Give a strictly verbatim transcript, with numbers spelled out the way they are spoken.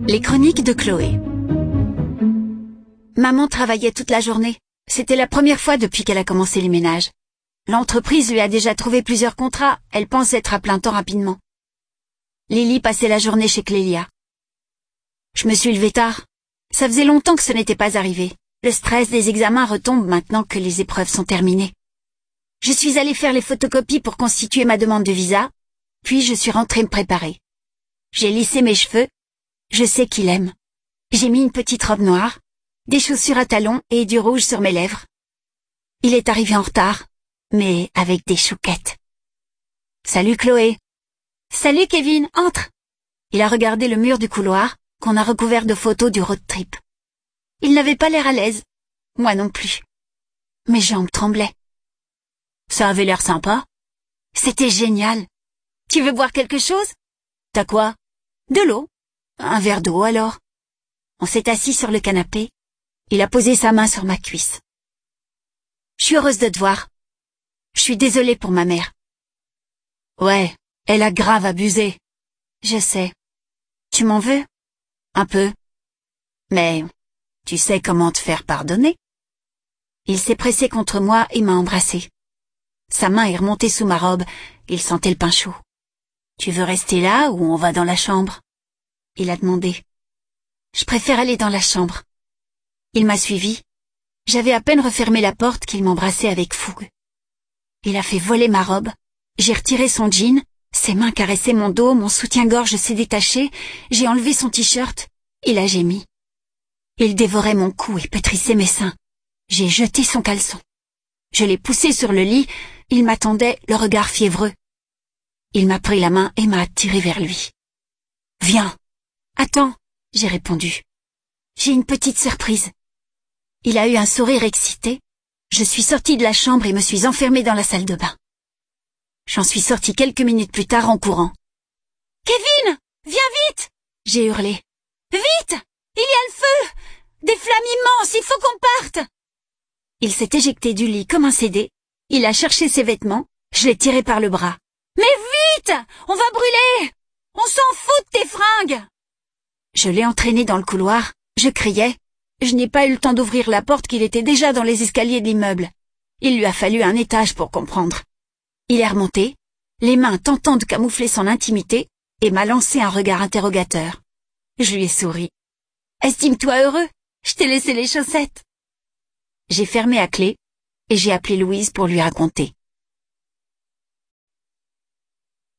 Les chroniques de Chloé. Maman travaillait toute la journée. C'était la première fois depuis qu'elle a commencé les ménages. L'entreprise lui a déjà trouvé plusieurs contrats. Elle pense être à plein temps rapidement. Lily passait la journée chez Clélia. Je me suis levée tard. Ça faisait longtemps que ce n'était pas arrivé. Le stress des examens retombe maintenant que les épreuves sont terminées. Je suis allée faire les photocopies pour constituer ma demande de visa, puis je suis rentrée me préparer. J'ai lissé mes cheveux. Je sais qu'il aime. J'ai mis une petite robe noire, des chaussures à talons et du rouge sur mes lèvres. Il est arrivé en retard, mais avec des chouquettes. Salut Chloé. Salut Kevin, entre. Il a regardé le mur du couloir, qu'on a recouvert de photos du road trip. Il n'avait pas l'air à l'aise. Moi non plus. Mes jambes tremblaient. Ça avait l'air sympa. C'était génial. Tu veux boire quelque chose? T'as quoi? De l'eau. Un verre d'eau alors. On s'est assis sur le canapé. Il a posé sa main sur ma cuisse. Je suis heureuse de te voir. Je suis désolée pour ma mère. Ouais, elle a grave abusé. Je sais. Tu m'en veux? Un peu. Mais tu sais comment te faire pardonner? Il s'est pressé contre moi et m'a embrassée. Sa main est remontée sous ma robe. Il sentait le pain chaud. Tu veux rester là ou on va dans la chambre? Il a demandé. Je préfère aller dans la chambre. Il m'a suivi. J'avais à peine refermé la porte qu'il m'embrassait avec fougue. Il a fait voler ma robe. J'ai retiré son jean. Ses mains caressaient mon dos, mon soutien-gorge s'est détaché. J'ai enlevé son t-shirt. Il a gémi. Il dévorait mon cou et pétrissait mes seins. J'ai jeté son caleçon. Je l'ai poussé sur le lit. Il m'attendait, le regard fiévreux. Il m'a pris la main et m'a attiré vers lui. Viens. Attends, j'ai répondu. J'ai une petite surprise. Il a eu un sourire excité. Je suis sortie de la chambre et me suis enfermée dans la salle de bain. J'en suis sortie quelques minutes plus tard en courant. Kevin, viens vite! J'ai hurlé. Vite! Il y a le feu! Des flammes immenses, il faut qu'on parte! Il s'est éjecté du lit comme un C D. Il a cherché ses vêtements. Je l'ai tiré par le bras. Mais vite! On va brûler! On s'en fout de tes fringues! Je l'ai entraîné dans le couloir. Je criais. Je n'ai pas eu le temps d'ouvrir la porte qu'il était déjà dans les escaliers de l'immeuble. Il lui a fallu un étage pour comprendre. Il est remonté, les mains tentant de camoufler son intimité, et m'a lancé un regard interrogateur. Je lui ai souri. Estime-toi heureux, je t'ai laissé les chaussettes. J'ai fermé à clé, et j'ai appelé Louise pour lui raconter.